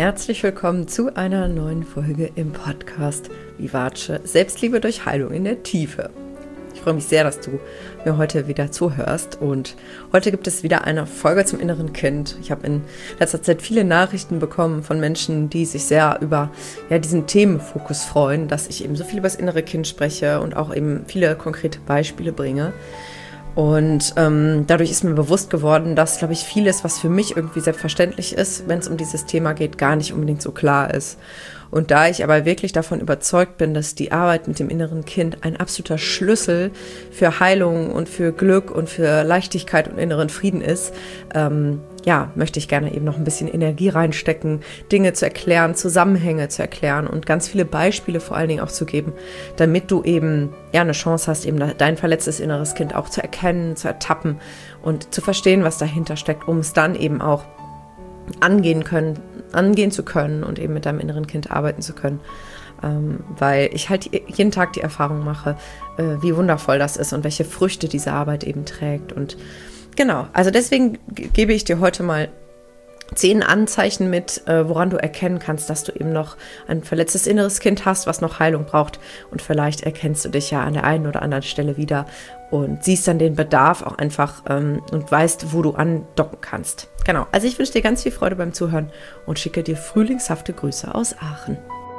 Herzlich willkommen zu einer neuen Folge im Podcast Vivace Selbstliebe durch Heilung in der Tiefe. Ich freue mich sehr, dass du mir heute wieder zuhörst und heute gibt es wieder eine Folge zum inneren Kind. Ich habe in letzter Zeit viele Nachrichten bekommen von Menschen, die sich sehr über diesen Themenfokus freuen, dass ich eben so viel über das innere Kind spreche und auch eben viele konkrete Beispiele bringe. Und dadurch ist mir bewusst geworden, dass, glaube ich, vieles, was für mich irgendwie selbstverständlich ist, wenn es um dieses Thema geht, gar nicht unbedingt so klar ist. Und da ich aber wirklich davon überzeugt bin, dass die Arbeit mit dem inneren Kind ein absoluter Schlüssel für Heilung und für Glück und für Leichtigkeit und inneren Frieden ist, möchte ich gerne eben noch ein bisschen Energie reinstecken, Dinge zu erklären, Zusammenhänge zu erklären und ganz viele Beispiele vor allen Dingen auch zu geben, damit du eben eine Chance hast, eben dein verletztes inneres Kind auch zu erkennen, zu ertappen und zu verstehen, was dahinter steckt, um es dann eben auch angehen zu können und eben mit deinem inneren Kind arbeiten zu können. Weil ich halt jeden Tag die Erfahrung mache, wie wundervoll das ist und welche Früchte diese Arbeit eben trägt. Und genau, also deswegen gebe ich dir heute mal 10 Anzeichen mit, woran du erkennen kannst, dass du eben noch ein verletztes inneres Kind hast, was noch Heilung braucht. Und vielleicht erkennst du dich ja an der einen oder anderen Stelle wieder und siehst dann den Bedarf auch einfach und weißt, wo du andocken kannst. Genau, also ich wünsche dir ganz viel Freude beim Zuhören und schicke dir frühlingshafte Grüße aus Aachen.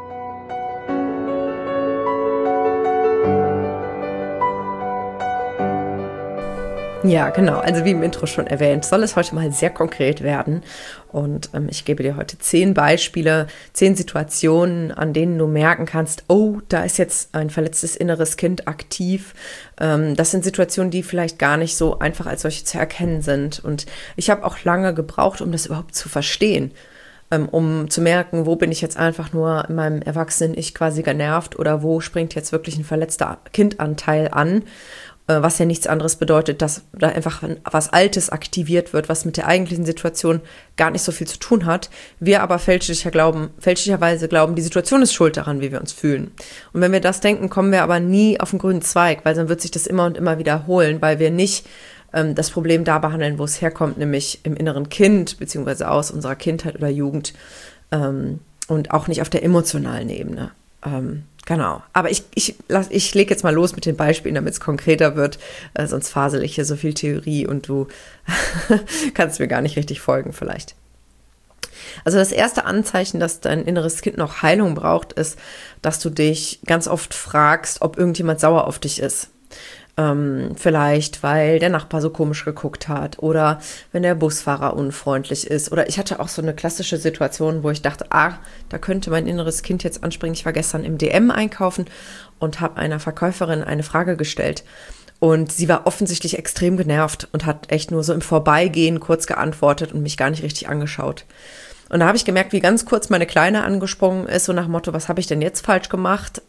Ja, genau. Also wie im Intro schon erwähnt, soll es heute mal sehr konkret werden. Und ich gebe dir heute 10 Beispiele, 10 Situationen, an denen du merken kannst, oh, da ist jetzt ein verletztes inneres Kind aktiv. Das sind Situationen, die vielleicht gar nicht so einfach als solche zu erkennen sind. Und ich habe auch lange gebraucht, um das überhaupt zu verstehen. Um zu merken, wo bin ich jetzt einfach nur in meinem Erwachsenen-Ich quasi genervt oder wo springt jetzt wirklich ein verletzter Kindanteil an. Was ja nichts anderes bedeutet, dass da einfach was Altes aktiviert wird, was mit der eigentlichen Situation gar nicht so viel zu tun hat. Wir aber fälschlicherweise glauben, die Situation ist schuld daran, wie wir uns fühlen. Und wenn wir das denken, kommen wir aber nie auf den grünen Zweig, weil dann wird sich das immer und immer wiederholen, weil wir nicht das Problem da behandeln, wo es herkommt, nämlich im inneren Kind, beziehungsweise aus unserer Kindheit oder Jugend und auch nicht auf der emotionalen Ebene. Genau, aber ich lege jetzt mal los mit den Beispielen, damit es konkreter wird, sonst fasel ich hier so viel Theorie und du kannst mir gar nicht richtig folgen vielleicht. Also das erste Anzeichen, dass dein inneres Kind noch Heilung braucht, ist, dass du dich ganz oft fragst, ob irgendjemand sauer auf dich ist. Vielleicht, weil der Nachbar so komisch geguckt hat oder wenn der Busfahrer unfreundlich ist. Oder ich hatte auch so eine klassische Situation, wo ich dachte, da könnte mein inneres Kind jetzt anspringen. Ich war gestern im DM einkaufen und habe einer Verkäuferin eine Frage gestellt. Und sie war offensichtlich extrem genervt und hat echt nur so im Vorbeigehen kurz geantwortet und mich gar nicht richtig angeschaut. Und da habe ich gemerkt, wie ganz kurz meine Kleine angesprungen ist, so nach dem Motto, was habe ich denn jetzt falsch gemacht?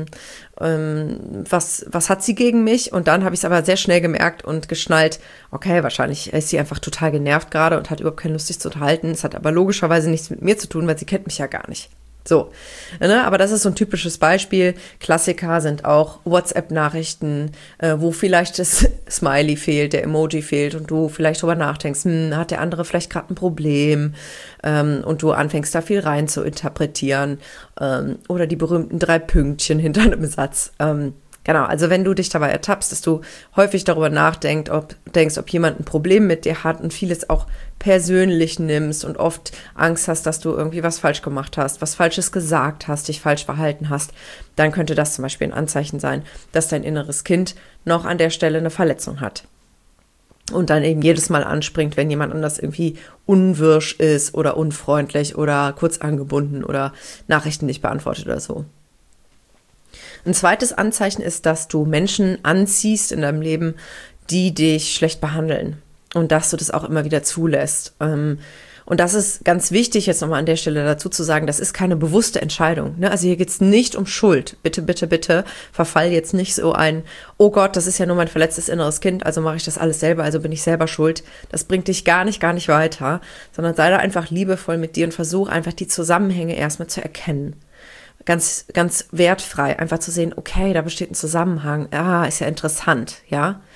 Was hat sie gegen mich? Und dann habe ich es aber sehr schnell gemerkt und geschnallt, okay, wahrscheinlich ist sie einfach total genervt gerade und hat überhaupt keine Lust, sich zu unterhalten. Es hat aber logischerweise nichts mit mir zu tun, weil sie kennt mich ja gar nicht. So, aber das ist so ein typisches Beispiel. Klassiker sind auch WhatsApp-Nachrichten, wo vielleicht das Smiley fehlt, der Emoji fehlt und du vielleicht drüber nachdenkst, hat der andere vielleicht gerade ein Problem und du anfängst da viel rein zu interpretieren oder die berühmten 3 Pünktchen hinter einem Satz. Genau, also wenn du dich dabei ertappst, dass du häufig darüber nachdenkst, ob jemand ein Problem mit dir hat und vieles auch persönlich nimmst und oft Angst hast, dass du irgendwie was falsch gemacht hast, was Falsches gesagt hast, dich falsch verhalten hast, dann könnte das zum Beispiel ein Anzeichen sein, dass dein inneres Kind noch an der Stelle eine Verletzung hat. Und dann eben jedes Mal anspringt, wenn jemand anders irgendwie unwirsch ist oder unfreundlich oder kurz angebunden oder Nachrichten nicht beantwortet oder so. Ein zweites Anzeichen ist, dass du Menschen anziehst in deinem Leben, die dich schlecht behandeln und dass du das auch immer wieder zulässt. Und das ist ganz wichtig, jetzt nochmal an der Stelle dazu zu sagen, das ist keine bewusste Entscheidung. Ne? Also hier geht es nicht um Schuld. Bitte, bitte, bitte verfall jetzt nicht so ein, oh Gott, das ist ja nur mein verletztes inneres Kind, also mache ich das alles selber, also bin ich selber schuld. Das bringt dich gar nicht weiter, sondern sei da einfach liebevoll mit dir und versuch einfach die Zusammenhänge erstmal zu erkennen. Ganz, ganz wertfrei, einfach zu sehen, okay, da besteht ein Zusammenhang, ist ja interessant, ja.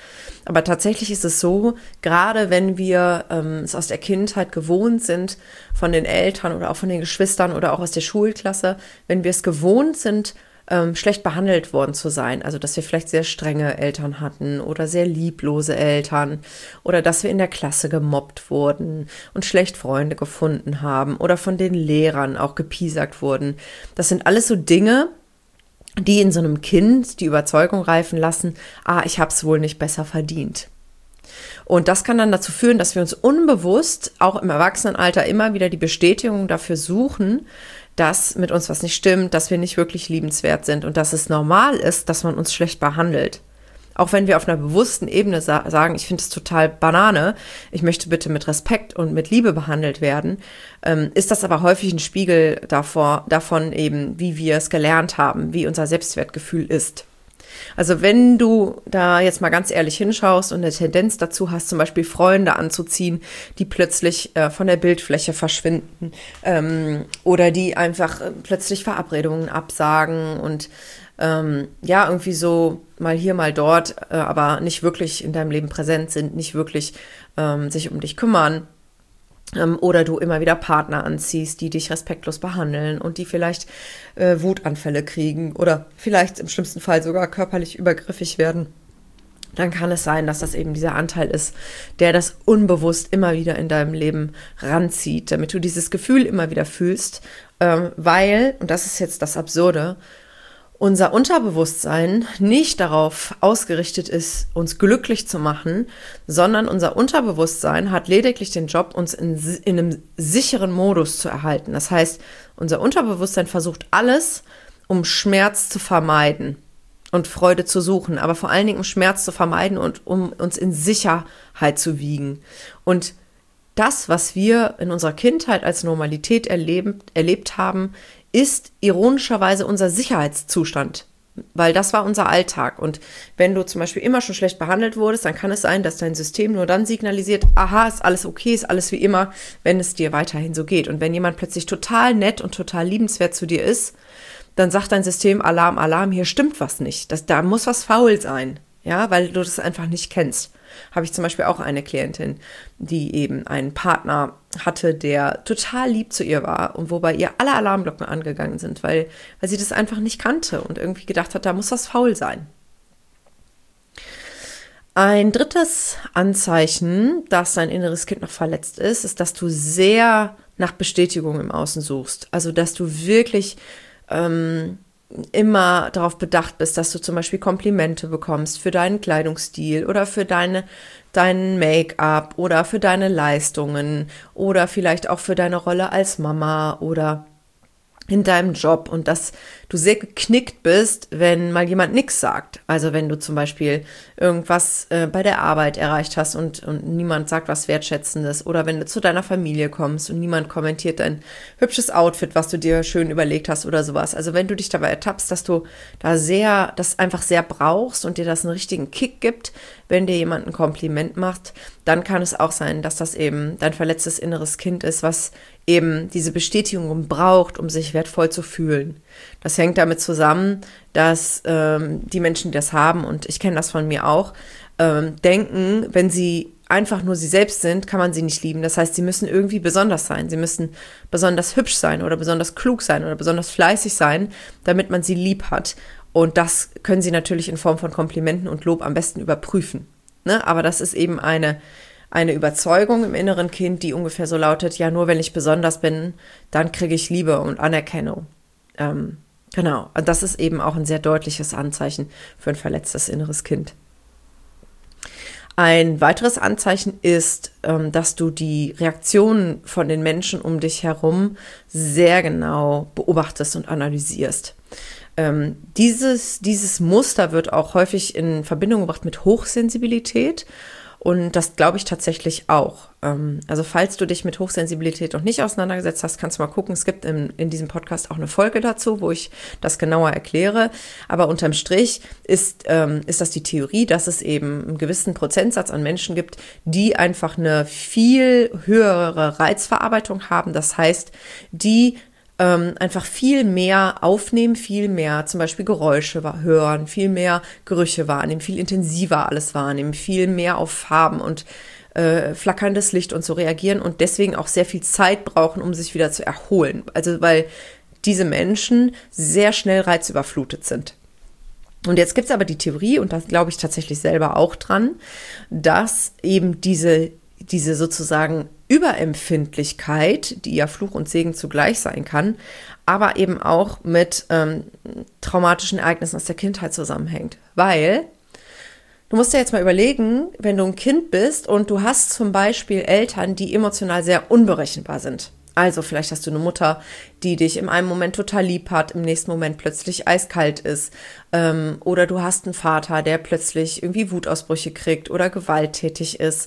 Aber tatsächlich ist es so, gerade wenn wir es aus der Kindheit gewohnt sind, von den Eltern oder auch von den Geschwistern oder auch aus der Schulklasse, wenn wir es gewohnt sind, schlecht behandelt worden zu sein. Also, dass wir vielleicht sehr strenge Eltern hatten oder sehr lieblose Eltern oder dass wir in der Klasse gemobbt wurden und schlecht Freunde gefunden haben oder von den Lehrern auch gepiesackt wurden. Das sind alles so Dinge, die in so einem Kind die Überzeugung reifen lassen, ich habe es wohl nicht besser verdient. Und das kann dann dazu führen, dass wir uns unbewusst auch im Erwachsenenalter immer wieder die Bestätigung dafür suchen, dass mit uns was nicht stimmt, dass wir nicht wirklich liebenswert sind und dass es normal ist, dass man uns schlecht behandelt. Auch wenn wir auf einer bewussten Ebene sagen, ich finde es total Banane, ich möchte bitte mit Respekt und mit Liebe behandelt werden, ist das aber häufig ein Spiegel davon eben, wie wir es gelernt haben, wie unser Selbstwertgefühl ist. Also wenn du da jetzt mal ganz ehrlich hinschaust und eine Tendenz dazu hast, zum Beispiel Freunde anzuziehen, die plötzlich von der Bildfläche verschwinden oder die einfach plötzlich Verabredungen absagen und irgendwie so mal hier, mal dort, aber nicht wirklich in deinem Leben präsent sind, nicht wirklich sich um dich kümmern, oder du immer wieder Partner anziehst, die dich respektlos behandeln und die vielleicht Wutanfälle kriegen oder vielleicht im schlimmsten Fall sogar körperlich übergriffig werden, dann kann es sein, dass das eben dieser Anteil ist, der das unbewusst immer wieder in deinem Leben ranzieht, damit du dieses Gefühl immer wieder fühlst, weil, und das ist jetzt das Absurde, unser Unterbewusstsein nicht darauf ausgerichtet ist, uns glücklich zu machen, sondern unser Unterbewusstsein hat lediglich den Job, uns in einem sicheren Modus zu erhalten. Das heißt, unser Unterbewusstsein versucht alles, um Schmerz zu vermeiden und Freude zu suchen, aber vor allen Dingen um Schmerz zu vermeiden und um uns in Sicherheit zu wiegen. Und das, was wir in unserer Kindheit als Normalität erlebt haben, ist ironischerweise unser Sicherheitszustand, weil das war unser Alltag. Und wenn du zum Beispiel immer schon schlecht behandelt wurdest, dann kann es sein, dass dein System nur dann signalisiert, aha, ist alles okay, ist alles wie immer, wenn es dir weiterhin so geht. Und wenn jemand plötzlich total nett und total liebenswert zu dir ist, dann sagt dein System, Alarm, Alarm, hier stimmt was nicht. Da muss was faul sein, ja, weil du das einfach nicht kennst. Habe ich zum Beispiel auch eine Klientin, die eben einen Partner hatte, der total lieb zu ihr war und wobei ihr alle Alarmglocken angegangen sind, weil sie das einfach nicht kannte und irgendwie gedacht hat, da muss was faul sein. Ein drittes Anzeichen, dass dein inneres Kind noch verletzt ist, dass du sehr nach Bestätigung im Außen suchst. Also, dass du wirklich immer darauf bedacht bist, dass du zum Beispiel Komplimente bekommst für deinen Kleidungsstil oder für dein Make-up oder für deine Leistungen oder vielleicht auch für deine Rolle als Mama oder in deinem Job und dass du sehr geknickt bist, wenn mal jemand nichts sagt. Also wenn du zum Beispiel irgendwas bei der Arbeit erreicht hast und niemand sagt was Wertschätzendes oder wenn du zu deiner Familie kommst und niemand kommentiert dein hübsches Outfit, was du dir schön überlegt hast oder sowas. Also wenn du dich dabei ertappst, dass du das einfach sehr brauchst und dir das einen richtigen Kick gibt, wenn dir jemand ein Kompliment macht, dann kann es auch sein, dass das eben dein verletztes inneres Kind ist, was eben diese Bestätigung braucht, um sich wertvoll zu fühlen. Das hängt damit zusammen, dass die Menschen, die das haben, und ich kenne das von mir auch, denken, wenn sie einfach nur sie selbst sind, kann man sie nicht lieben. Das heißt, sie müssen irgendwie besonders sein. Sie müssen besonders hübsch sein oder besonders klug sein oder besonders fleißig sein, damit man sie lieb hat. Und das können sie natürlich in Form von Komplimenten und Lob am besten überprüfen. Ne? Aber das ist eben eine Überzeugung im inneren Kind, die ungefähr so lautet, ja, nur wenn ich besonders bin, dann kriege ich Liebe und Anerkennung. Genau, und das ist eben auch ein sehr deutliches Anzeichen für ein verletztes inneres Kind. Ein weiteres Anzeichen ist, dass du die Reaktionen von den Menschen um dich herum sehr genau beobachtest und analysierst. Dieses Muster wird auch häufig in Verbindung gebracht mit Hochsensibilität. Und das glaube ich tatsächlich auch. Also falls du dich mit Hochsensibilität noch nicht auseinandergesetzt hast, kannst du mal gucken. Es gibt in diesem Podcast auch eine Folge dazu, wo ich das genauer erkläre. Aber unterm Strich ist das die Theorie, dass es eben einen gewissen Prozentsatz an Menschen gibt, die einfach eine viel höhere Reizverarbeitung haben. Das heißt, die einfach viel mehr aufnehmen, viel mehr zum Beispiel Geräusche hören, viel mehr Gerüche wahrnehmen, viel intensiver alles wahrnehmen, viel mehr auf Farben und flackerndes Licht und so reagieren und deswegen auch sehr viel Zeit brauchen, um sich wieder zu erholen. Also weil diese Menschen sehr schnell reizüberflutet sind. Und jetzt gibt es aber die Theorie, und da glaube ich tatsächlich selber auch dran, dass eben diese sozusagen Überempfindlichkeit, die ja Fluch und Segen zugleich sein kann, aber eben auch mit traumatischen Ereignissen aus der Kindheit zusammenhängt. Weil du musst dir jetzt mal überlegen, wenn du ein Kind bist und du hast zum Beispiel Eltern, die emotional sehr unberechenbar sind. Also vielleicht hast du eine Mutter, die dich im einen Moment total lieb hat, im nächsten Moment plötzlich eiskalt ist. Oder du hast einen Vater, der plötzlich irgendwie Wutausbrüche kriegt oder gewalttätig ist.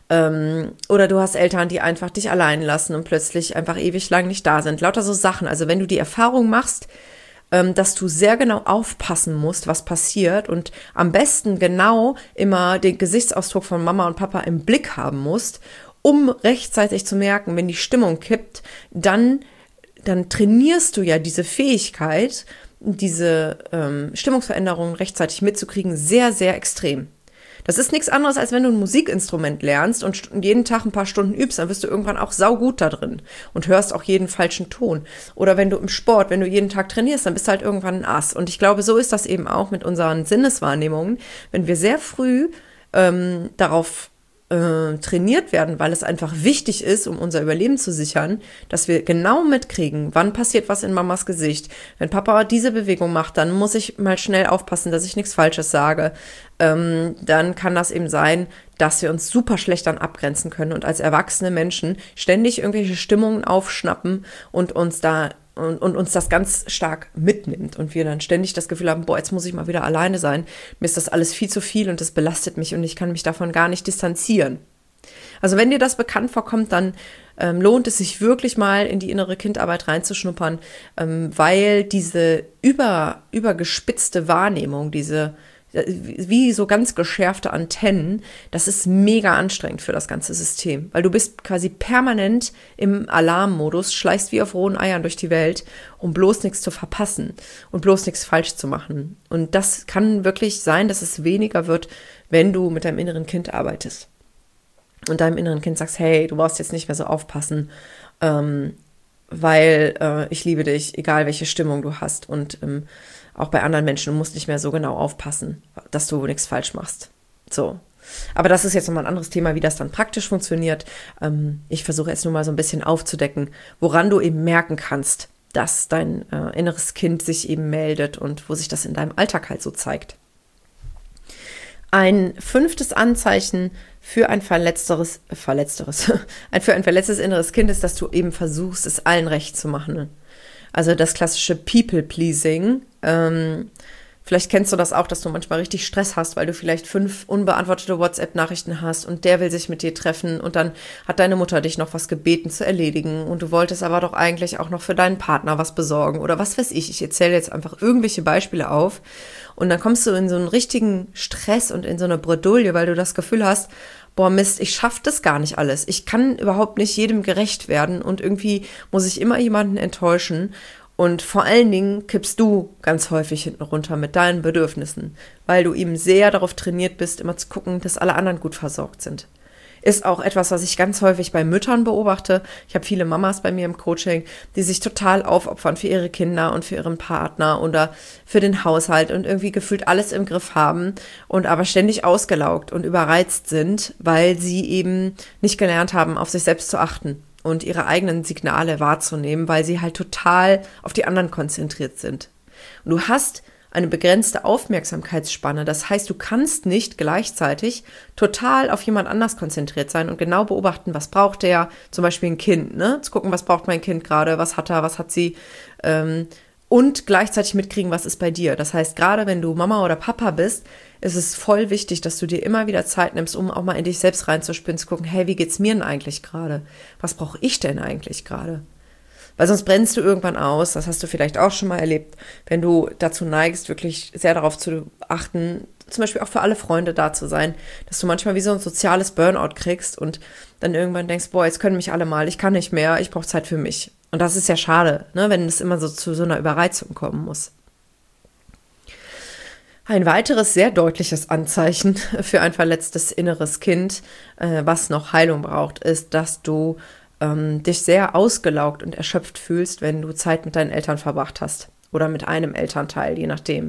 Oder du hast Eltern, die einfach dich allein lassen und plötzlich einfach ewig lang nicht da sind. Lauter so Sachen. Also wenn du die Erfahrung machst, dass du sehr genau aufpassen musst, was passiert und am besten genau immer den Gesichtsausdruck von Mama und Papa im Blick haben musst, um rechtzeitig zu merken, wenn die Stimmung kippt, dann trainierst du ja diese Fähigkeit, diese Stimmungsveränderungen rechtzeitig mitzukriegen, sehr, sehr extrem. Das ist nichts anderes, als wenn du ein Musikinstrument lernst und jeden Tag ein paar Stunden übst, dann wirst du irgendwann auch saugut da drin und hörst auch jeden falschen Ton. Oder wenn du im Sport, wenn du jeden Tag trainierst, dann bist du halt irgendwann ein Ass. Und ich glaube, so ist das eben auch mit unseren Sinneswahrnehmungen. Wenn wir sehr früh darauf trainiert werden, weil es einfach wichtig ist, um unser Überleben zu sichern, dass wir genau mitkriegen, wann passiert was in Mamas Gesicht. Wenn Papa diese Bewegung macht, dann muss ich mal schnell aufpassen, dass ich nichts Falsches sage. Dann kann das eben sein, dass wir uns super schlecht dann abgrenzen können und als erwachsene Menschen ständig irgendwelche Stimmungen aufschnappen und uns das ganz stark mitnimmt und wir dann ständig das Gefühl haben, boah, jetzt muss ich mal wieder alleine sein. Mir ist das alles viel zu viel und das belastet mich und ich kann mich davon gar nicht distanzieren. Also wenn dir das bekannt vorkommt, dann lohnt es sich wirklich mal in die innere Kindarbeit reinzuschnuppern, weil diese übergespitzte Wahrnehmung, diese wie so ganz geschärfte Antennen, das ist mega anstrengend für das ganze System, weil du bist quasi permanent im Alarmmodus, schleichst wie auf rohen Eiern durch die Welt, um bloß nichts zu verpassen und bloß nichts falsch zu machen. Und das kann wirklich sein, dass es weniger wird, wenn du mit deinem inneren Kind arbeitest und deinem inneren Kind sagst, hey, du brauchst jetzt nicht mehr so aufpassen, weil ich liebe dich, egal welche Stimmung du hast und auch bei anderen Menschen, du musst nicht mehr so genau aufpassen, dass du nichts falsch machst. So. Aber das ist jetzt nochmal ein anderes Thema, wie das dann praktisch funktioniert. Ich versuche jetzt nur mal so ein bisschen aufzudecken, woran du eben merken kannst, dass dein inneres Kind sich eben meldet und wo sich das in deinem Alltag halt so zeigt. Ein 5. Anzeichen für ein verletztes inneres Kind ist, dass du eben versuchst, es allen recht zu machen. Also das klassische People-Pleasing. Vielleicht kennst du das auch, dass du manchmal richtig Stress hast, weil du vielleicht 5 unbeantwortete WhatsApp-Nachrichten hast und der will sich mit dir treffen und dann hat deine Mutter dich noch was gebeten zu erledigen und du wolltest aber doch eigentlich auch noch für deinen Partner was besorgen oder was weiß ich. Ich erzähle jetzt einfach irgendwelche Beispiele auf und dann kommst du in so einen richtigen Stress und in so eine Bredouille, weil du das Gefühl hast, boah Mist, ich schaffe das gar nicht alles. Ich kann überhaupt nicht jedem gerecht werden und irgendwie muss ich immer jemanden enttäuschen. Und vor allen Dingen kippst du ganz häufig hinten runter mit deinen Bedürfnissen, weil du eben sehr darauf trainiert bist, immer zu gucken, dass alle anderen gut versorgt sind. Ist auch etwas, was ich ganz häufig bei Müttern beobachte. Ich habe viele Mamas bei mir im Coaching, die sich total aufopfern für ihre Kinder und für ihren Partner oder für den Haushalt und irgendwie gefühlt alles im Griff haben und aber ständig ausgelaugt und überreizt sind, weil sie eben nicht gelernt haben, auf sich selbst zu achten und ihre eigenen Signale wahrzunehmen, weil sie halt total auf die anderen konzentriert sind. Und du hast eine begrenzte Aufmerksamkeitsspanne. Das heißt, du kannst nicht gleichzeitig total auf jemand anders konzentriert sein und genau beobachten, was braucht der, zum Beispiel ein Kind, ne? Zu gucken, was braucht mein Kind gerade, was hat er, was hat sie, und gleichzeitig mitkriegen, was ist bei dir. Das heißt, gerade wenn du Mama oder Papa bist, ist es voll wichtig, dass du dir immer wieder Zeit nimmst, um auch mal in dich selbst reinzuspüren, zu gucken, hey, wie geht's mir denn eigentlich gerade? Was brauche ich denn eigentlich gerade? Weil sonst brennst du irgendwann aus, das hast du vielleicht auch schon mal erlebt, wenn du dazu neigst, wirklich sehr darauf zu achten, zum Beispiel auch für alle Freunde da zu sein, dass du manchmal wie so ein soziales Burnout kriegst und dann irgendwann denkst, boah, jetzt können mich alle mal, ich kann nicht mehr, ich brauche Zeit für mich. Und das ist ja schade, ne, wenn es immer so zu so einer Überreizung kommen muss. Ein weiteres sehr deutliches Anzeichen für ein verletztes inneres Kind, was noch Heilung braucht, ist, dass du dich sehr ausgelaugt und erschöpft fühlst, wenn du Zeit mit deinen Eltern verbracht hast oder mit einem Elternteil, je nachdem.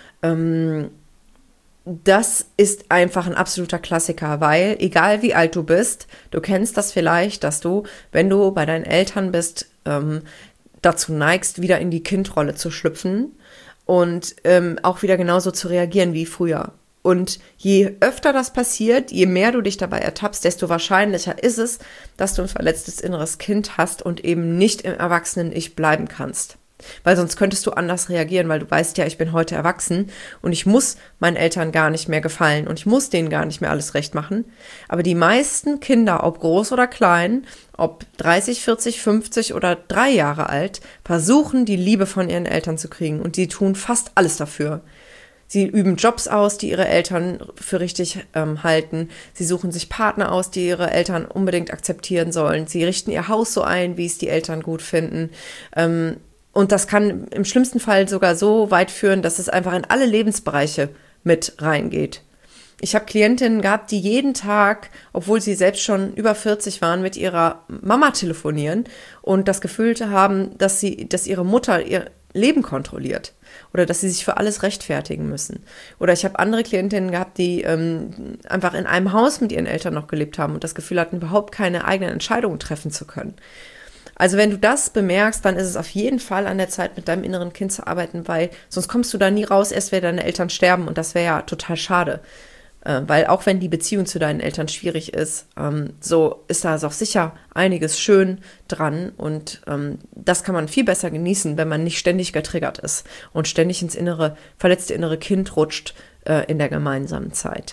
Das ist einfach ein absoluter Klassiker, weil egal wie alt du bist, du kennst das vielleicht, dass du, wenn du bei deinen Eltern bist, dazu neigst, wieder in die Kindrolle zu schlüpfen und auch wieder genauso zu reagieren wie früher. Und je öfter das passiert, je mehr du dich dabei ertappst, desto wahrscheinlicher ist es, dass du ein verletztes inneres Kind hast und eben nicht im Erwachsenen-Ich bleiben kannst. Weil sonst könntest du anders reagieren, weil du weißt ja, ich bin heute erwachsen und ich muss meinen Eltern gar nicht mehr gefallen und ich muss denen gar nicht mehr alles recht machen. Aber die meisten Kinder, ob groß oder klein, ob 30, 40, 50 oder 3 Jahre alt, versuchen, die Liebe von ihren Eltern zu kriegen und die tun fast alles dafür. Sie üben Jobs aus, die ihre Eltern für richtig halten. Sie suchen sich Partner aus, die ihre Eltern unbedingt akzeptieren sollen. Sie richten ihr Haus so ein, wie es die Eltern gut finden. Und das kann im schlimmsten Fall sogar so weit führen, dass es einfach in alle Lebensbereiche mit reingeht. Ich habe Klientinnen gehabt, die jeden Tag, obwohl sie selbst schon über 40 waren, mit ihrer Mama telefonieren und das Gefühl haben, dass ihre Mutter ihr Leben kontrolliert oder dass sie sich für alles rechtfertigen müssen. Oder ich habe andere Klientinnen gehabt, die einfach in einem Haus mit ihren Eltern noch gelebt haben und das Gefühl hatten, überhaupt keine eigenen Entscheidungen treffen zu können. Also wenn du das bemerkst, dann ist es auf jeden Fall an der Zeit, mit deinem inneren Kind zu arbeiten, weil sonst kommst du da nie raus, erst wenn deine Eltern sterben und das wäre ja total schade. Weil auch wenn die Beziehung zu deinen Eltern schwierig ist, so ist da auch sicher einiges schön dran und das kann man viel besser genießen, wenn man nicht ständig getriggert ist und ständig ins verletzte innere Kind rutscht in der gemeinsamen Zeit.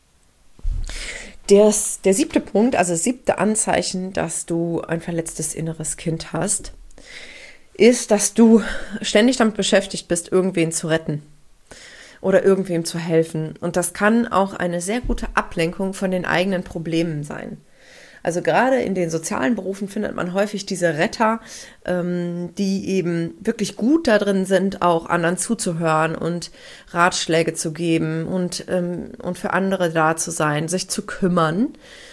Der 7. Punkt, also das 7. Anzeichen, dass du ein verletztes inneres Kind hast, ist, dass du ständig damit beschäftigt bist, irgendwen zu retten oder irgendwem zu helfen. Und das kann auch eine sehr gute Ablenkung von den eigenen Problemen sein. Also gerade in den sozialen Berufen findet man häufig diese Retter, die eben wirklich gut da drin sind, auch anderen zuzuhören und Ratschläge zu geben und für andere da zu sein, sich zu kümmern.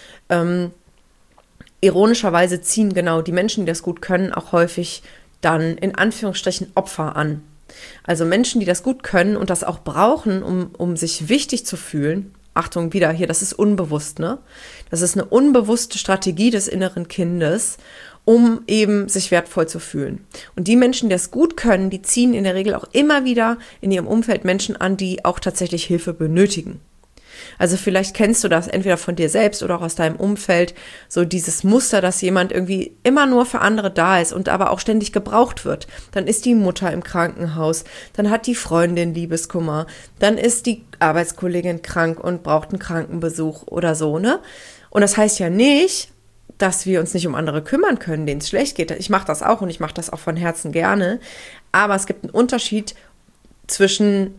Ironischerweise ziehen genau die Menschen, die das gut können, auch häufig dann in Anführungsstrichen Opfer an. Also Menschen, die das gut können und das auch brauchen, um sich wichtig zu fühlen. Achtung, wieder hier, das ist unbewusst, ne? Das ist eine unbewusste Strategie des inneren Kindes, um eben sich wertvoll zu fühlen. Und die Menschen, die das gut können, die ziehen in der Regel auch immer wieder in ihrem Umfeld Menschen an, die auch tatsächlich Hilfe benötigen. Also vielleicht kennst du das entweder von dir selbst oder auch aus deinem Umfeld, so dieses Muster, dass jemand irgendwie immer nur für andere da ist und aber auch ständig gebraucht wird. Dann ist die Mutter im Krankenhaus, dann hat die Freundin Liebeskummer, dann ist die Arbeitskollegin krank und braucht einen Krankenbesuch oder so, ne? Und das heißt ja nicht, dass wir uns nicht um andere kümmern können, denen es schlecht geht. Ich mache das auch und ich mache das auch von Herzen gerne. Aber es gibt einen Unterschied zwischen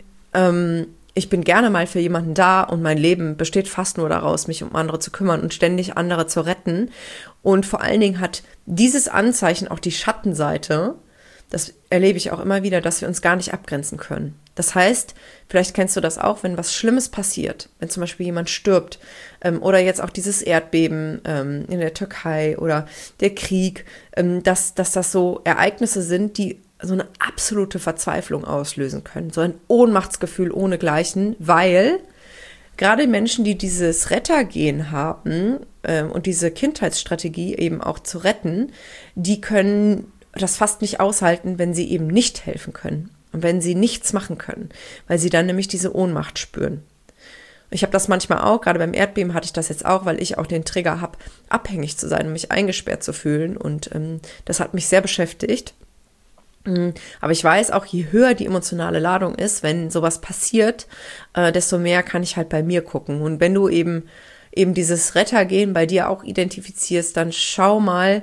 ich bin gerne mal für jemanden da und mein Leben besteht fast nur daraus, mich um andere zu kümmern und ständig andere zu retten. Und vor allen Dingen hat dieses Anzeichen auch die Schattenseite, das erlebe ich auch immer wieder, dass wir uns gar nicht abgrenzen können. Das heißt, vielleicht kennst du das auch, wenn was Schlimmes passiert, wenn zum Beispiel jemand stirbt oder jetzt auch dieses Erdbeben in der Türkei oder der Krieg, dass das so Ereignisse sind, die so eine absolute Verzweiflung auslösen können, so ein Ohnmachtsgefühl ohnegleichen, weil gerade Menschen, die dieses Rettergen haben und diese Kindheitsstrategie eben auch zu retten, die können das fast nicht aushalten, wenn sie eben nicht helfen können und wenn sie nichts machen können, weil sie dann nämlich diese Ohnmacht spüren. Ich habe das manchmal auch, gerade beim Erdbeben hatte ich das jetzt auch, weil ich auch den Trigger habe, abhängig zu sein und mich eingesperrt zu fühlen und das hat mich sehr beschäftigt. Aber ich weiß auch, je höher die emotionale Ladung ist, wenn sowas passiert, desto mehr kann ich halt bei mir gucken. Und wenn du eben dieses Rettergehen bei dir auch identifizierst, dann schau mal,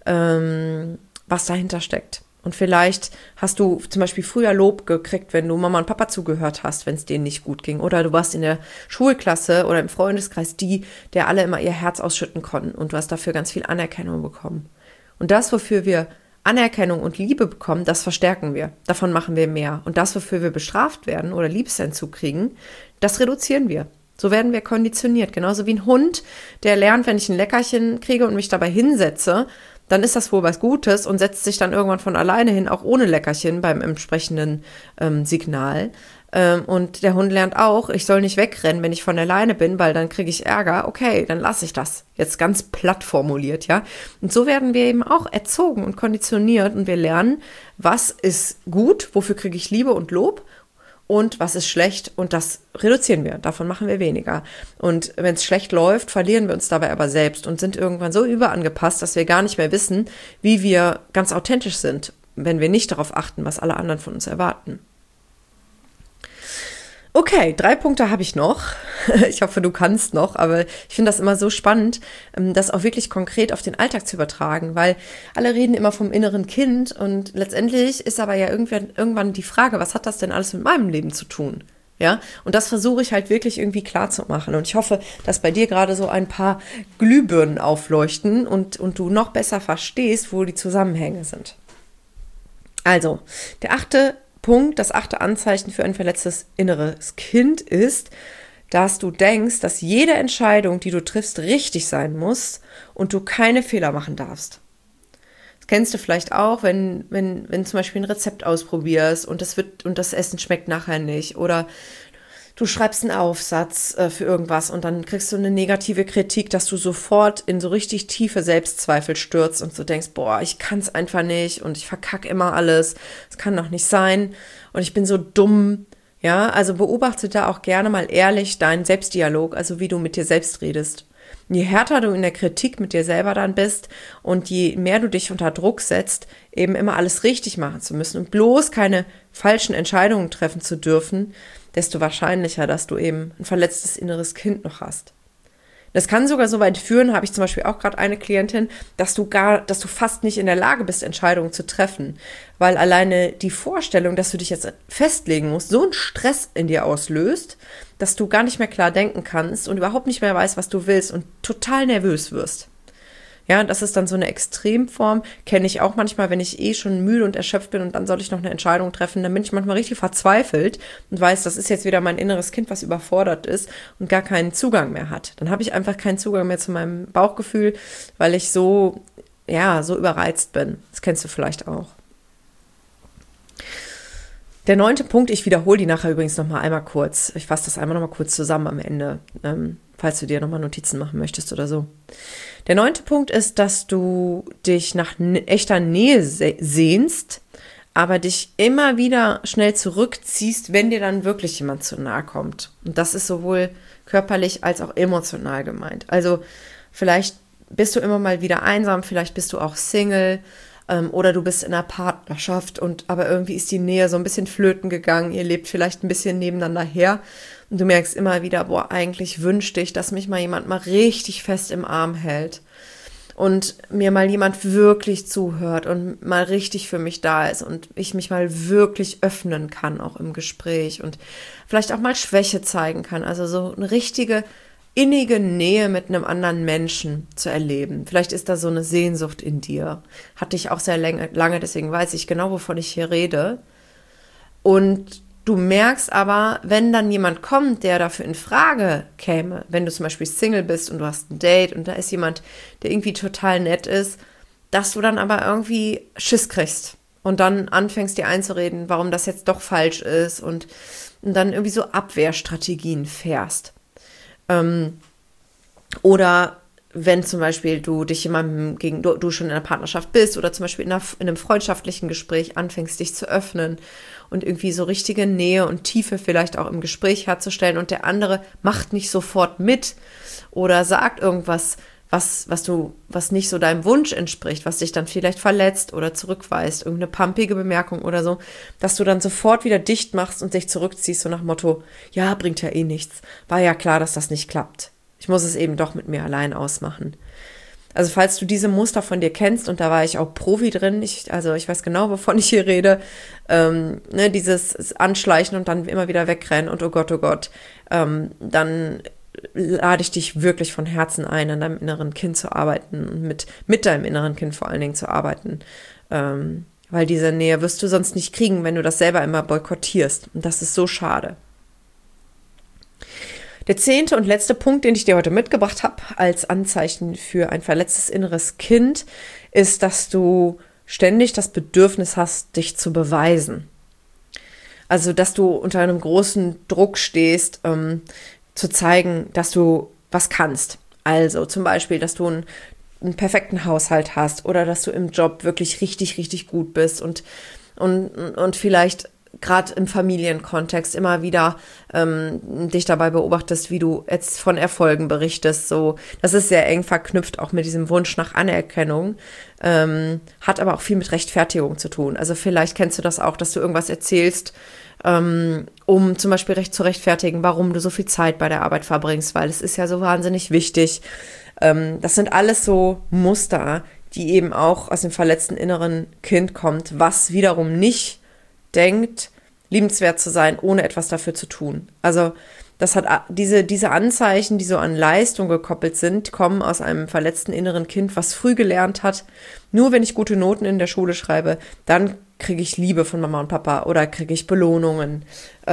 was dahinter steckt. Und vielleicht hast du zum Beispiel früher Lob gekriegt, wenn du Mama und Papa zugehört hast, wenn es denen nicht gut ging. Oder du warst in der Schulklasse oder im Freundeskreis der alle immer ihr Herz ausschütten konnten. Und du hast dafür ganz viel Anerkennung bekommen. Und das, wofür wir Anerkennung und Liebe bekommen, das verstärken wir. Davon machen wir mehr. Und das, wofür wir bestraft werden oder Liebesentzug kriegen, das reduzieren wir. So werden wir konditioniert. Genauso wie ein Hund, der lernt, wenn ich ein Leckerchen kriege und mich dabei hinsetze, dann ist das wohl was Gutes und setzt sich dann irgendwann von alleine hin, auch ohne Leckerchen beim entsprechenden Signal. Und der Hund lernt auch, ich soll nicht wegrennen, wenn ich von alleine bin, weil dann kriege ich Ärger. Okay, dann lasse ich das. Jetzt ganz platt formuliert, ja. Und so werden wir eben auch erzogen und konditioniert und wir lernen, was ist gut, wofür kriege ich Liebe und Lob und was ist schlecht und das reduzieren wir. Davon machen wir weniger. Und wenn es schlecht läuft, verlieren wir uns dabei aber selbst und sind irgendwann so überangepasst, dass wir gar nicht mehr wissen, wie wir ganz authentisch sind, wenn wir nicht darauf achten, was alle anderen von uns erwarten. Okay, 3 Punkte habe ich noch. Ich hoffe, du kannst noch, aber ich finde das immer so spannend, das auch wirklich konkret auf den Alltag zu übertragen, weil alle reden immer vom inneren Kind und letztendlich ist aber ja irgendwann die Frage, was hat das denn alles mit meinem Leben zu tun? Ja, und das versuche ich halt wirklich irgendwie klar zu machen und ich hoffe, dass bei dir gerade so ein paar Glühbirnen aufleuchten und du noch besser verstehst, wo die Zusammenhänge sind. Also, der 8. Punkt, das 8. Anzeichen für ein verletztes inneres Kind ist, dass du denkst, dass jede Entscheidung, die du triffst, richtig sein muss und du keine Fehler machen darfst. Das kennst du vielleicht auch, wenn zum Beispiel ein Rezept ausprobierst und das Essen schmeckt nachher nicht oder du schreibst einen Aufsatz für irgendwas und dann kriegst du eine negative Kritik, dass du sofort in so richtig tiefe Selbstzweifel stürzt und so denkst, boah, ich kann es einfach nicht und ich verkacke immer alles, es kann doch nicht sein und ich bin so dumm. Ja, also beobachte da auch gerne mal ehrlich deinen Selbstdialog, also wie du mit dir selbst redest. Je härter du in der Kritik mit dir selber dann bist und je mehr du dich unter Druck setzt, eben immer alles richtig machen zu müssen und bloß keine falschen Entscheidungen treffen zu dürfen, desto wahrscheinlicher, dass du eben ein verletztes inneres Kind noch hast. Das kann sogar so weit führen, habe ich zum Beispiel auch gerade eine Klientin, dass du fast nicht in der Lage bist, Entscheidungen zu treffen, weil alleine die Vorstellung, dass du dich jetzt festlegen musst, so einen Stress in dir auslöst, dass du gar nicht mehr klar denken kannst und überhaupt nicht mehr weißt, was du willst und total nervös wirst. Ja, das ist dann so eine Extremform, kenne ich auch manchmal, wenn ich schon müde und erschöpft bin und dann soll ich noch eine Entscheidung treffen, dann bin ich manchmal richtig verzweifelt und weiß, das ist jetzt wieder mein inneres Kind, was überfordert ist und gar keinen Zugang mehr hat. Dann habe ich einfach keinen Zugang mehr zu meinem Bauchgefühl, weil ich so überreizt bin. Das kennst du vielleicht auch. Der 9. Punkt, ich wiederhole die nachher übrigens nochmal einmal kurz. Ich fasse das einmal nochmal kurz zusammen am Ende, falls du dir nochmal Notizen machen möchtest oder so. Der 9. Punkt ist, dass du dich nach echter Nähe sehnst, aber dich immer wieder schnell zurückziehst, wenn dir dann wirklich jemand zu nahe kommt. Und das ist sowohl körperlich als auch emotional gemeint. Also vielleicht bist du immer mal wieder einsam, vielleicht bist du auch Single, oder du bist in einer Partnerschaft aber irgendwie ist die Nähe so ein bisschen flöten gegangen, ihr lebt vielleicht ein bisschen nebeneinander her und du merkst immer wieder, boah, eigentlich wünschte ich, dass mich mal jemand mal richtig fest im Arm hält und mir mal jemand wirklich zuhört und mal richtig für mich da ist und ich mich mal wirklich öffnen kann, auch im Gespräch und vielleicht auch mal Schwäche zeigen kann, also so eine richtige innige Nähe mit einem anderen Menschen zu erleben. Vielleicht ist da so eine Sehnsucht in dir. Hatte ich auch sehr lange, deswegen weiß ich genau, wovon ich hier rede. Und du merkst aber, wenn dann jemand kommt, der dafür in Frage käme, wenn du zum Beispiel Single bist und du hast ein Date und da ist jemand, der irgendwie total nett ist, dass du dann aber irgendwie Schiss kriegst und dann anfängst dir einzureden, warum das jetzt doch falsch ist und dann irgendwie so Abwehrstrategien fährst. Oder wenn zum Beispiel du dich jemandem du schon in einer Partnerschaft bist oder zum Beispiel in einem freundschaftlichen Gespräch anfängst, dich zu öffnen und irgendwie so richtige Nähe und Tiefe vielleicht auch im Gespräch herzustellen und der andere macht nicht sofort mit oder sagt irgendwas, was nicht so deinem Wunsch entspricht, was dich dann vielleicht verletzt oder zurückweist, irgendeine pampige Bemerkung oder so, dass du dann sofort wieder dicht machst und dich zurückziehst, so nach Motto, ja, bringt ja eh nichts. War ja klar, dass das nicht klappt. Ich muss es eben doch mit mir allein ausmachen. Also falls du diese Muster von dir kennst, und da war ich auch Profi drin, ich weiß genau, wovon ich hier rede, dieses Anschleichen und dann immer wieder wegrennen und oh Gott, dann lade ich dich wirklich von Herzen ein, an deinem inneren Kind zu arbeiten und mit deinem inneren Kind vor allen Dingen zu arbeiten. weil diese Nähe wirst du sonst nicht kriegen, wenn du das selber immer boykottierst. Und das ist so schade. Der 10. und letzte Punkt, den ich dir heute mitgebracht habe als Anzeichen für ein verletztes inneres Kind, ist, dass du ständig das Bedürfnis hast, dich zu beweisen. Also, dass du unter einem großen Druck stehst, zu zeigen, dass du was kannst. Also zum Beispiel, dass du einen perfekten Haushalt hast oder dass du im Job wirklich richtig, richtig gut bist und vielleicht gerade im Familienkontext immer wieder dich dabei beobachtest, wie du jetzt von Erfolgen berichtest. So, das ist sehr eng verknüpft auch mit diesem Wunsch nach Anerkennung, hat aber auch viel mit Rechtfertigung zu tun. Also vielleicht kennst du das auch, dass du irgendwas erzählst, um zum Beispiel zu rechtfertigen, warum du so viel Zeit bei der Arbeit verbringst, weil es ist ja so wahnsinnig wichtig. Das sind alles so Muster, die eben auch aus dem verletzten inneren Kind kommt, was wiederum nicht denkt, liebenswert zu sein, ohne etwas dafür zu tun. Also das hat diese Anzeichen, die so an Leistung gekoppelt sind, kommen aus einem verletzten inneren Kind, was früh gelernt hat, nur wenn ich gute Noten in der Schule schreibe, dann kriege ich Liebe von Mama und Papa oder kriege ich Belohnungen.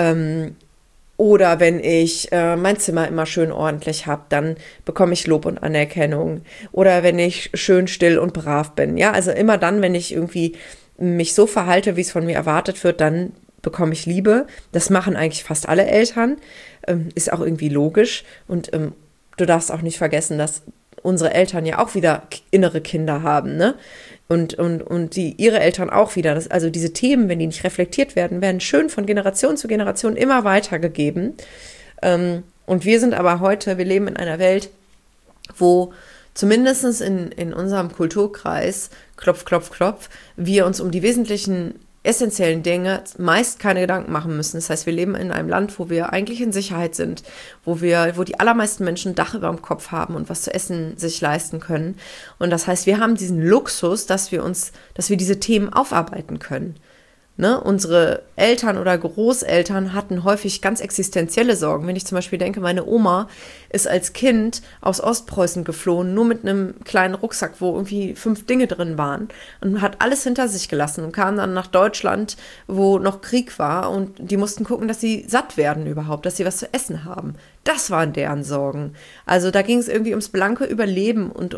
Oder wenn ich mein Zimmer immer schön ordentlich habe, dann bekomme ich Lob und Anerkennung. Oder wenn ich schön still und brav bin. Ja, also immer dann, wenn ich irgendwie mich so verhalte, wie es von mir erwartet wird, dann bekomme ich Liebe. Das machen eigentlich fast alle Eltern. Ist auch irgendwie logisch. Und du darfst auch nicht vergessen, dass unsere Eltern ja auch wieder innere Kinder haben, ne? Und ihre Eltern auch wieder. Also diese Themen, wenn die nicht reflektiert werden, werden schön von Generation zu Generation immer weitergegeben. Und wir sind aber heute, wir leben in einer Welt, wo zumindest in unserem Kulturkreis, klopf, klopf, klopf, wir uns um die wesentlichen essentiellen Dinge meist keine Gedanken machen müssen. Das heißt, wir leben in einem Land, wo wir eigentlich in Sicherheit sind, wo die allermeisten Menschen ein Dach über dem Kopf haben und was zu essen sich leisten können. Und das heißt, wir haben diesen Luxus, dass wir diese Themen aufarbeiten können. Ne? Unsere Eltern oder Großeltern hatten häufig ganz existenzielle Sorgen. Wenn ich zum Beispiel denke, meine Oma ist als Kind aus Ostpreußen geflohen, nur mit einem kleinen Rucksack, wo irgendwie 5 Dinge drin waren und hat alles hinter sich gelassen und kam dann nach Deutschland, wo noch Krieg war und die mussten gucken, dass sie satt werden überhaupt, dass sie was zu essen haben. Das waren deren Sorgen. Also da ging es irgendwie ums blanke Überleben und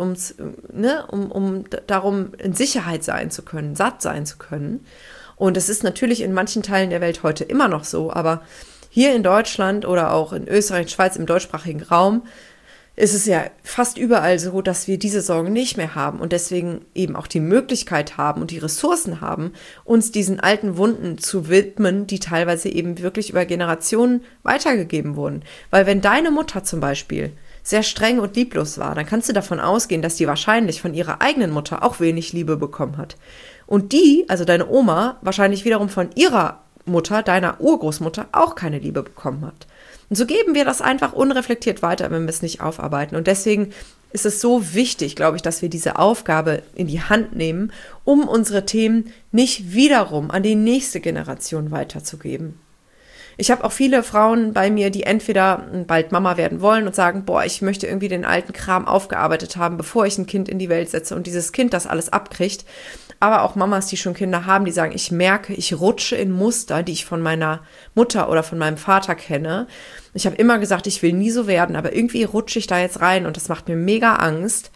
um darum, in Sicherheit sein zu können, satt sein zu können. Und es ist natürlich in manchen Teilen der Welt heute immer noch so, aber hier in Deutschland oder auch in Österreich, Schweiz, im deutschsprachigen Raum ist es ja fast überall so, dass wir diese Sorgen nicht mehr haben und deswegen eben auch die Möglichkeit haben und die Ressourcen haben, uns diesen alten Wunden zu widmen, die teilweise eben wirklich über Generationen weitergegeben wurden. Weil wenn deine Mutter zum Beispiel sehr streng und lieblos war, dann kannst du davon ausgehen, dass die wahrscheinlich von ihrer eigenen Mutter auch wenig Liebe bekommen hat. Und die, also deine Oma, wahrscheinlich wiederum von ihrer Mutter, deiner Urgroßmutter, auch keine Liebe bekommen hat. Und so geben wir das einfach unreflektiert weiter, wenn wir es nicht aufarbeiten. Und deswegen ist es so wichtig, glaube ich, dass wir diese Aufgabe in die Hand nehmen, um unsere Themen nicht wiederum an die nächste Generation weiterzugeben. Ich habe auch viele Frauen bei mir, die entweder bald Mama werden wollen und sagen, boah, ich möchte irgendwie den alten Kram aufgearbeitet haben, bevor ich ein Kind in die Welt setze und dieses Kind das alles abkriegt. Aber auch Mamas, die schon Kinder haben, die sagen, ich merke, ich rutsche in Muster, die ich von meiner Mutter oder von meinem Vater kenne. Ich habe immer gesagt, ich will nie so werden, aber irgendwie rutsche ich da jetzt rein und das macht mir mega Angst.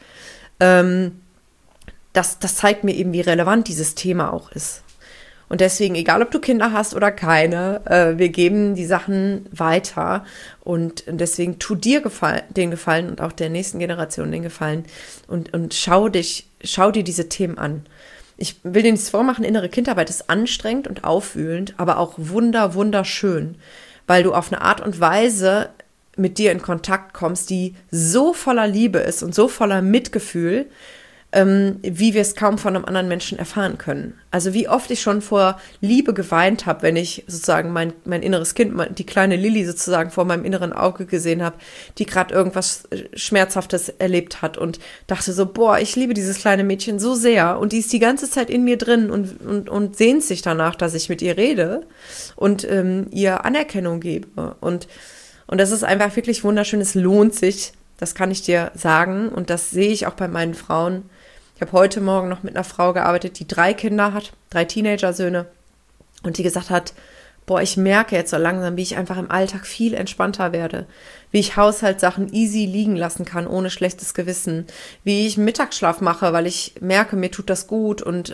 Das zeigt mir eben, wie relevant dieses Thema auch ist. Und deswegen, egal ob du Kinder hast oder keine, wir geben die Sachen weiter und deswegen tu dir den Gefallen und auch der nächsten Generation den Gefallen und schau dir diese Themen an. Ich will dir nichts vormachen, innere Kindarbeit ist anstrengend und aufwühlend, aber auch wunderschön, weil du auf eine Art und Weise mit dir in Kontakt kommst, die so voller Liebe ist und so voller Mitgefühl, wie wir es kaum von einem anderen Menschen erfahren können. Also wie oft ich schon vor Liebe geweint habe, wenn ich sozusagen mein inneres Kind, die kleine Lilly sozusagen vor meinem inneren Auge gesehen habe, die gerade irgendwas Schmerzhaftes erlebt hat und dachte so, boah, ich liebe dieses kleine Mädchen so sehr und die ist die ganze Zeit in mir drin und sehnt sich danach, dass ich mit ihr rede und ihr Anerkennung gebe. Und das ist einfach wirklich wunderschön, es lohnt sich, das kann ich dir sagen und das sehe ich auch bei meinen Frauen, Ich habe heute Morgen noch mit einer Frau gearbeitet, die 3 Kinder hat, 3 Teenager-Söhne und die gesagt hat, boah, ich merke jetzt so langsam, wie ich einfach im Alltag viel entspannter werde, wie ich Haushaltssachen easy liegen lassen kann, ohne schlechtes Gewissen, wie ich Mittagsschlaf mache, weil ich merke, mir tut das gut und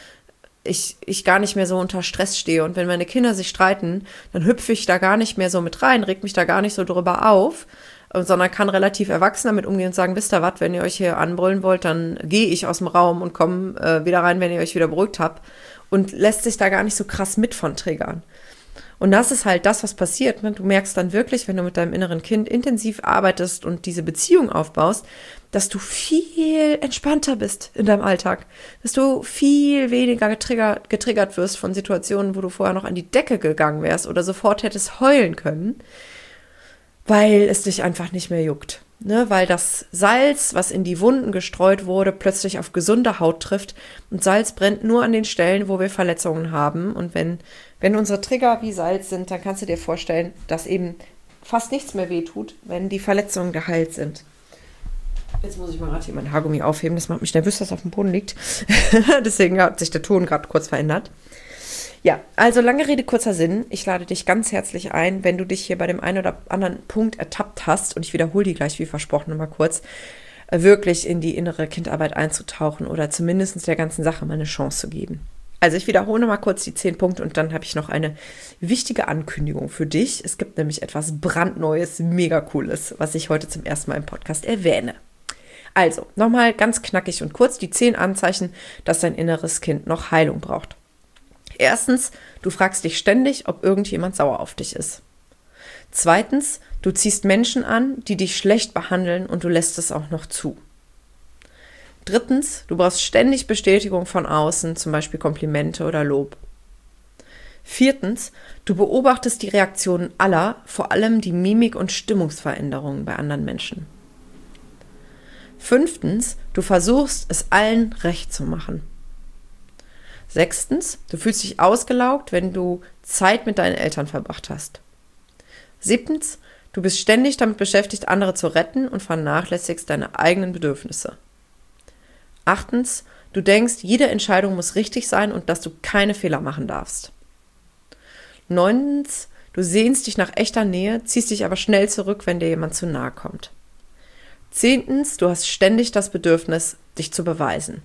ich gar nicht mehr so unter Stress stehe. Und wenn meine Kinder sich streiten, dann hüpfe ich da gar nicht mehr so mit rein, reg mich da gar nicht so drüber auf, sondern kann relativ erwachsen damit umgehen und sagen, wisst ihr was, wenn ihr euch hier anbrüllen wollt, dann gehe ich aus dem Raum und komme wieder rein, wenn ihr euch wieder beruhigt habt. Und lässt sich da gar nicht so krass mit von triggern. Und das ist halt das, was passiert. Ne? Du merkst dann wirklich, wenn du mit deinem inneren Kind intensiv arbeitest und diese Beziehung aufbaust, dass du viel entspannter bist in deinem Alltag. Dass du viel weniger getriggert wirst von Situationen, wo du vorher noch an die Decke gegangen wärst oder sofort hättest heulen können, weil es dich einfach nicht mehr juckt. Ne, weil das Salz, was in die Wunden gestreut wurde, plötzlich auf gesunde Haut trifft. Und Salz brennt nur an den Stellen, wo wir Verletzungen haben. Und wenn unsere Trigger wie Salz sind, dann kannst du dir vorstellen, dass eben fast nichts mehr wehtut, wenn die Verletzungen geheilt sind. Jetzt muss ich mal gerade hier mein Haargummi aufheben. Das macht mich nervös, dass es auf dem Boden liegt. Deswegen hat sich der Ton gerade kurz verändert. Ja, also lange Rede, kurzer Sinn. Ich lade dich ganz herzlich ein, wenn du dich hier bei dem einen oder anderen Punkt ertappt hast, und ich wiederhole die gleich wie versprochen nochmal kurz, wirklich in die innere Kindarbeit einzutauchen oder zumindest der ganzen Sache mal eine Chance zu geben. Also ich wiederhole nochmal kurz die 10 Punkte und dann habe ich noch eine wichtige Ankündigung für dich. Es gibt nämlich etwas brandneues, mega cooles, was ich heute zum ersten Mal im Podcast erwähne. Also, nochmal ganz knackig und kurz die 10 Anzeichen, dass dein inneres Kind noch Heilung braucht. Erstens, du fragst dich ständig, ob irgendjemand sauer auf dich ist. Zweitens, du ziehst Menschen an, die dich schlecht behandeln und du lässt es auch noch zu. Drittens, du brauchst ständig Bestätigung von außen, zum Beispiel Komplimente oder Lob. Viertens, du beobachtest die Reaktionen aller, vor allem die Mimik- und Stimmungsveränderungen bei anderen Menschen. Fünftens, du versuchst, es allen recht zu machen. Sechstens, du fühlst dich ausgelaugt, wenn du Zeit mit deinen Eltern verbracht hast. Siebtens, du bist ständig damit beschäftigt, andere zu retten und vernachlässigst deine eigenen Bedürfnisse. Achtens, du denkst, jede Entscheidung muss richtig sein und dass du keine Fehler machen darfst. Neuntens, du sehnst dich nach echter Nähe, ziehst dich aber schnell zurück, wenn dir jemand zu nahe kommt. Zehntens, du hast ständig das Bedürfnis, dich zu beweisen.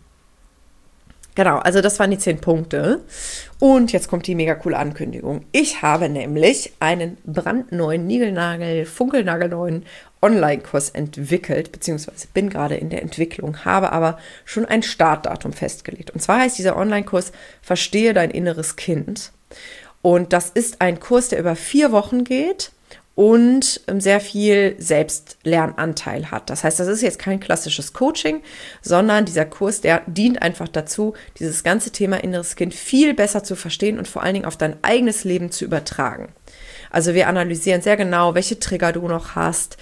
Genau, also das waren die 10 Punkte. Und jetzt kommt die mega coole Ankündigung. Ich habe nämlich einen brandneuen, funkelnagelneuen Online-Kurs entwickelt, beziehungsweise bin gerade in der Entwicklung, habe aber schon ein Startdatum festgelegt. Und zwar heißt dieser Online-Kurs Verstehe dein inneres Kind. Und das ist ein Kurs, der über 4 Wochen geht und sehr viel Selbstlernanteil hat. Das heißt, das ist jetzt kein klassisches Coaching, sondern dieser Kurs, der dient einfach dazu, dieses ganze Thema inneres Kind viel besser zu verstehen und vor allen Dingen auf dein eigenes Leben zu übertragen. Also wir analysieren sehr genau, welche Trigger du noch hast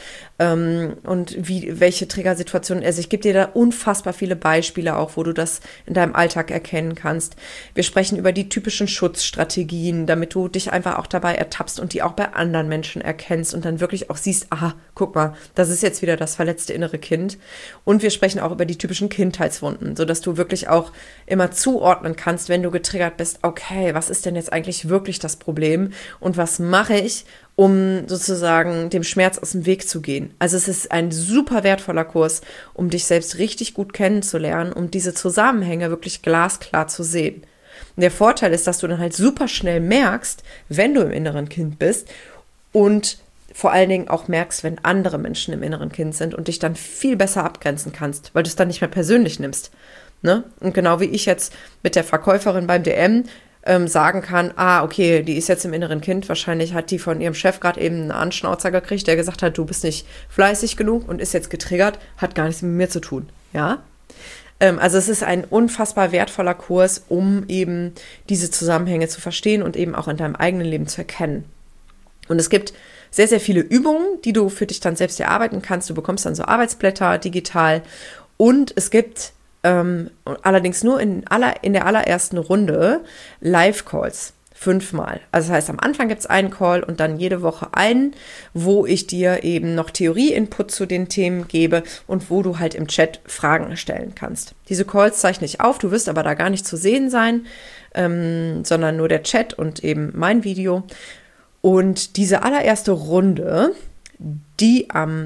und welche Triggersituationen. Also ich gebe dir da unfassbar viele Beispiele auch, wo du das in deinem Alltag erkennen kannst. Wir sprechen über die typischen Schutzstrategien, damit du dich einfach auch dabei ertappst und die auch bei anderen Menschen erkennst und dann wirklich auch siehst, aha, guck mal, das ist jetzt wieder das verletzte innere Kind. Und wir sprechen auch über die typischen Kindheitswunden, sodass du wirklich auch immer zuordnen kannst, wenn du getriggert bist, okay, was ist denn jetzt eigentlich wirklich das Problem und was mache ich, um sozusagen dem Schmerz aus dem Weg zu gehen. Also es ist ein super wertvoller Kurs, um dich selbst richtig gut kennenzulernen, um diese Zusammenhänge wirklich glasklar zu sehen. Und der Vorteil ist, dass du dann halt super schnell merkst, wenn du im inneren Kind bist und vor allen Dingen auch merkst, wenn andere Menschen im inneren Kind sind und dich dann viel besser abgrenzen kannst, weil du es dann nicht mehr persönlich nimmst. Ne? Und genau wie ich jetzt mit der Verkäuferin beim DM sagen kann, okay, die ist jetzt im inneren Kind, wahrscheinlich hat die von ihrem Chef gerade eben einen Anschnauzer gekriegt, der gesagt hat, du bist nicht fleißig genug und ist jetzt getriggert, hat gar nichts mit mir zu tun, ja. Also es ist ein unfassbar wertvoller Kurs, um eben diese Zusammenhänge zu verstehen und eben auch in deinem eigenen Leben zu erkennen. Und es gibt sehr, sehr viele Übungen, die du für dich dann selbst erarbeiten kannst. Du bekommst dann so Arbeitsblätter digital und es gibt allerdings nur in der allerersten Runde Live-Calls. 5-mal. Also das heißt, am Anfang gibt es einen Call und dann jede Woche einen, wo ich dir eben noch Theorie-Input zu den Themen gebe und wo du halt im Chat Fragen stellen kannst. Diese Calls zeichne ich auf, du wirst aber da gar nicht zu sehen sein, sondern nur der Chat und eben mein Video. Und diese allererste Runde, die am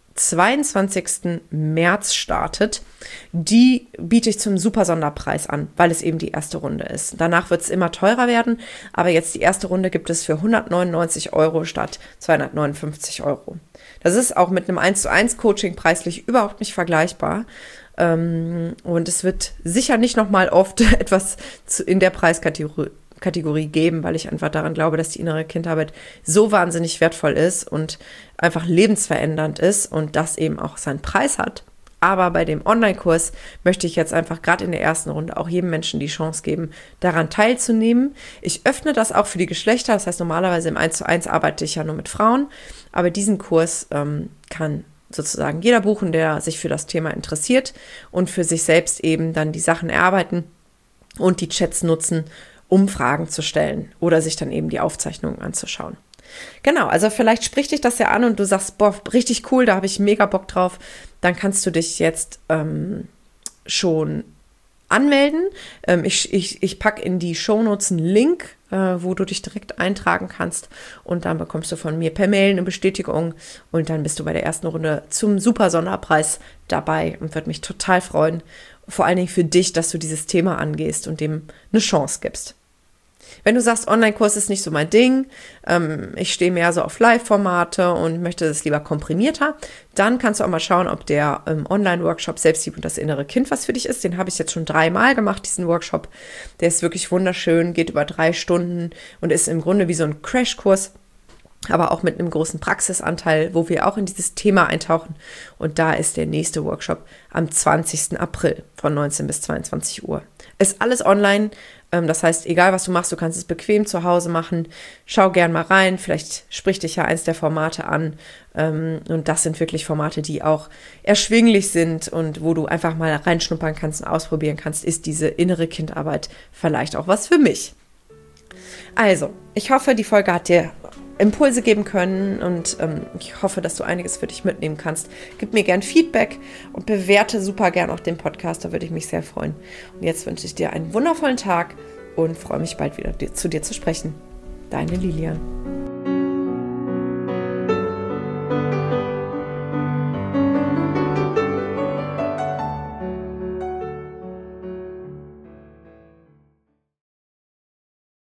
22. März startet, die biete ich zum super Sonderpreis an, weil es eben die erste Runde ist. Danach wird es immer teurer werden, aber jetzt die erste Runde gibt es für 199 € statt 259 €. Das ist auch mit einem 1:1 Coaching preislich überhaupt nicht vergleichbar. Und es wird sicher nicht nochmal oft etwas in der Preiskategorie geben, weil ich einfach daran glaube, dass die innere Kindarbeit so wahnsinnig wertvoll ist und einfach lebensverändernd ist und das eben auch seinen Preis hat. Aber bei dem Online-Kurs möchte ich jetzt einfach gerade in der ersten Runde auch jedem Menschen die Chance geben, daran teilzunehmen. Ich öffne das auch für die Geschlechter, das heißt normalerweise im 1:1 arbeite ich ja nur mit Frauen, aber diesen Kurs kann sozusagen jeder buchen, der sich für das Thema interessiert und für sich selbst eben dann die Sachen erarbeiten und die Chats nutzen, um Fragen zu stellen oder sich dann eben die Aufzeichnungen anzuschauen. Genau, also vielleicht spricht dich das ja an und du sagst, boah, richtig cool, da habe ich mega Bock drauf. Dann kannst du dich jetzt schon anmelden. Ich packe in die Shownotes einen Link, wo du dich direkt eintragen kannst und dann bekommst du von mir per Mail eine Bestätigung und dann bist du bei der ersten Runde zum super Sonderpreis dabei und würde mich total freuen, vor allen Dingen für dich, dass du dieses Thema angehst und dem eine Chance gibst. Wenn du sagst, Online-Kurs ist nicht so mein Ding, ich stehe mehr so auf Live-Formate und möchte das lieber komprimierter, dann kannst du auch mal schauen, ob der Online-Workshop Selbstliebe und das innere Kind was für dich ist. Den habe ich jetzt schon 3-mal gemacht, diesen Workshop. Der ist wirklich wunderschön, geht über 3 Stunden und ist im Grunde wie so ein Crashkurs, aber auch mit einem großen Praxisanteil, wo wir auch in dieses Thema eintauchen. Und da ist der nächste Workshop am 20. April von 19 bis 22 Uhr. Ist alles online, das heißt, egal was du machst, du kannst es bequem zu Hause machen. Schau gern mal rein, vielleicht spricht dich ja eins der Formate an. Und das sind wirklich Formate, die auch erschwinglich sind und wo du einfach mal reinschnuppern kannst und ausprobieren kannst, ist diese innere Kindarbeit vielleicht auch was für mich. Also, ich hoffe, die Folge hat dir Impulse geben können und ich hoffe, dass du einiges für dich mitnehmen kannst. Gib mir gern Feedback und bewerte super gern auch den Podcast, da würde ich mich sehr freuen. Und jetzt wünsche ich dir einen wundervollen Tag und freue mich bald wieder zu dir zu sprechen. Deine Lilian.